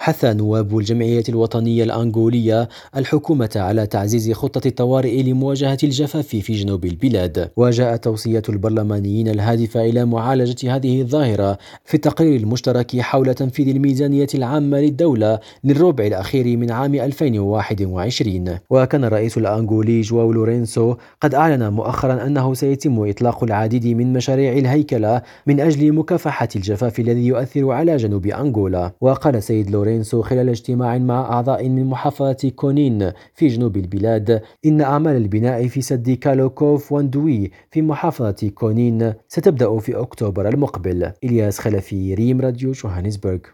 حث نواب الجمعية الوطنية الأنغولية الحكومة على تعزيز خطة الطوارئ لمواجهة الجفاف في جنوب البلاد. وجاء توصية البرلمانيين الهادفة إلى معالجة هذه الظاهرة في التقرير المشترك حول تنفيذ الميزانية العامة للدولة للربع الأخير من عام 2021. وكان الرئيس الأنغولي جواو لورينسو قد أعلن مؤخرا أنه سيتم إطلاق العديد من مشاريع الهيكلة من أجل مكافحة الجفاف الذي يؤثر على جنوب أنغولا. وقال سيد لورينسو خلال اجتماع مع أعضاء من محافظة كونين في جنوب البلاد إن أعمال البناء في سد كالوكوف واندوي في محافظة كونين ستبدأ في أكتوبر المقبل. إلياس خلفي، ريم راديو، جوهانسبرغ.